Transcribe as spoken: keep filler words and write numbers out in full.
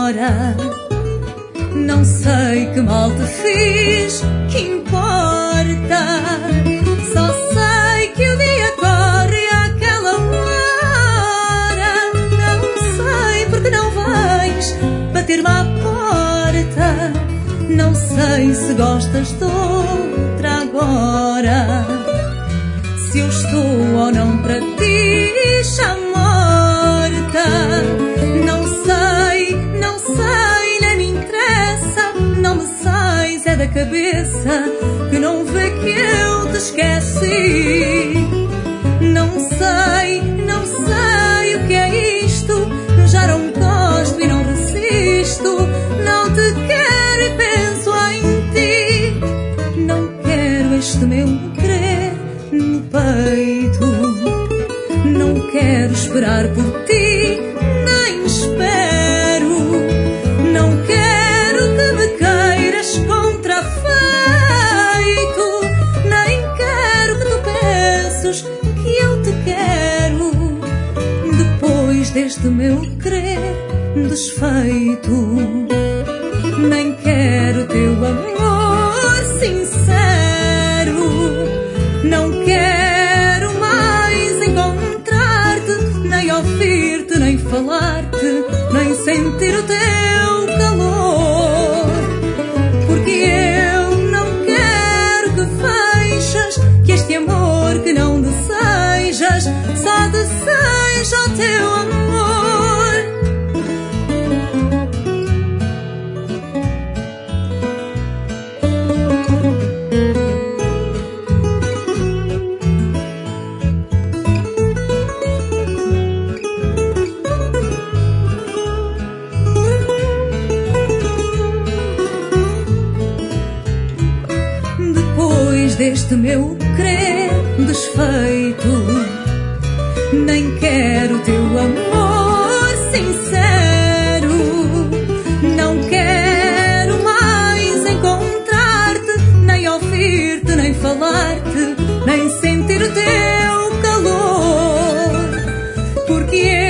agora. Não sei que mal te fiz, que importa. Só sei que o dia corre àquela hora. Não sei porque não vais bater-me à porta. Não sei se gostas de outra agora. Se eu estou ou não para ti, já morta. Não sei, não sei, nem me interessa. Não me sais é da cabeça que não vê que eu te esqueci. Não sei, não sei o que é isto. Já não gosto e não resisto. Não te quero e penso em ti. Não quero este meu querer no peito. Não quero esperar por ti, nem espero. Não quero que me queiras contrafeito. Nem quero que tu penses que eu te quero depois deste meu querer desfeito. Nem quero teu amor sincero. Não quero mais encontrar-te, nem ouvir-te, nem falar-te, nem sentir o teu calor. Porque eu não quero que feches, que este amor que não desejas só deseja o teu amor. Deste meu querer desfeito, nem quero teu amor sincero. Não quero mais encontrar-te, nem ouvir-te, nem falar-te, nem sentir o teu calor. Porque